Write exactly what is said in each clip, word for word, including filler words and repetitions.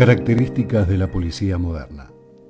Características de la policía moderna.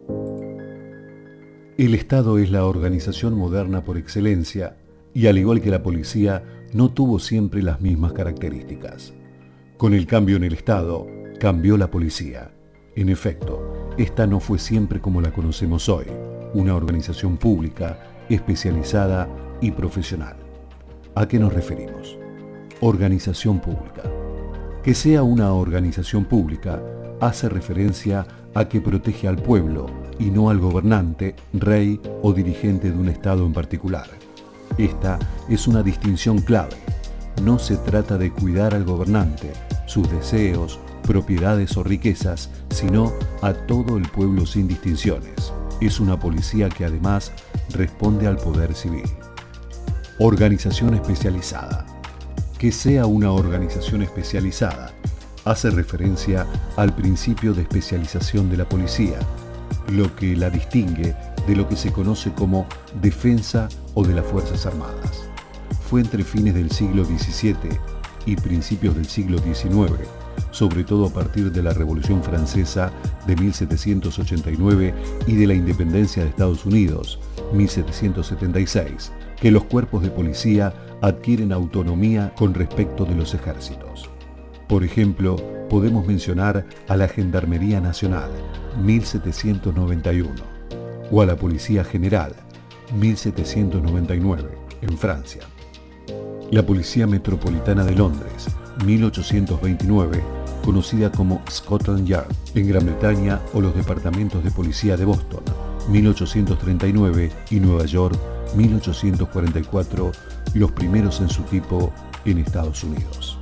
El Estado es la organización moderna por excelencia y, al igual que la policía, no tuvo siempre las mismas características. Con el cambio en el Estado, cambió la policía. En efecto, esta no fue siempre como la conocemos hoy, una organización pública, especializada y profesional. ¿A qué nos referimos? Organización pública. Que sea una organización pública hace referencia a que protege al pueblo y no al gobernante, rey o dirigente de un estado en particular. Esta es una distinción clave. No se trata de cuidar al gobernante, sus deseos, propiedades o riquezas, sino a todo el pueblo sin distinciones. Es una policía que además responde al poder civil. Organización especializada. Que sea una organización especializada hace referencia al principio de especialización de la policía, lo que la distingue de lo que se conoce como defensa o de las Fuerzas Armadas. Fue entre fines del siglo diecisiete y principios del siglo diecinueve, sobre todo a partir de la Revolución Francesa de mil setecientos ochenta y nueve y de la independencia de Estados Unidos, mil setecientos setenta y seis, que los cuerpos de policía adquieren autonomía con respecto de los ejércitos. Por ejemplo, podemos mencionar a la Gendarmería Nacional, mil setecientos noventa y uno, o a la Policía General, mil setecientos noventa y nueve, en Francia. La Policía Metropolitana de Londres, mil ochocientos veintinueve, conocida como Scotland Yard, en Gran Bretaña, o los Departamentos de Policía de Boston, mil ochocientos treinta y nueve, y Nueva York, mil ochocientos cuarenta y cuatro, los primeros en su tipo en Estados Unidos.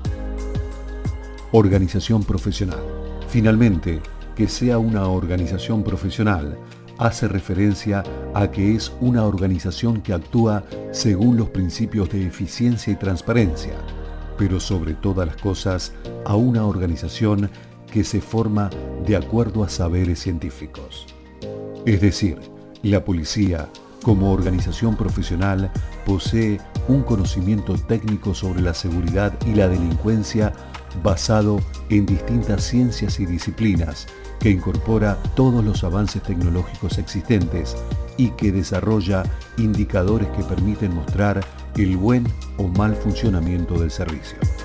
Organización profesional. Finalmente, que sea una organización profesional hace referencia a que es una organización que actúa según los principios de eficiencia y transparencia, pero sobre todas las cosas a una organización que se forma de acuerdo a saberes científicos. Es decir, la policía, como organización profesional, posee un conocimiento técnico sobre la seguridad y la delincuencia basado en distintas ciencias y disciplinas, que incorpora todos los avances tecnológicos existentes y que desarrolla indicadores que permiten mostrar el buen o mal funcionamiento del servicio.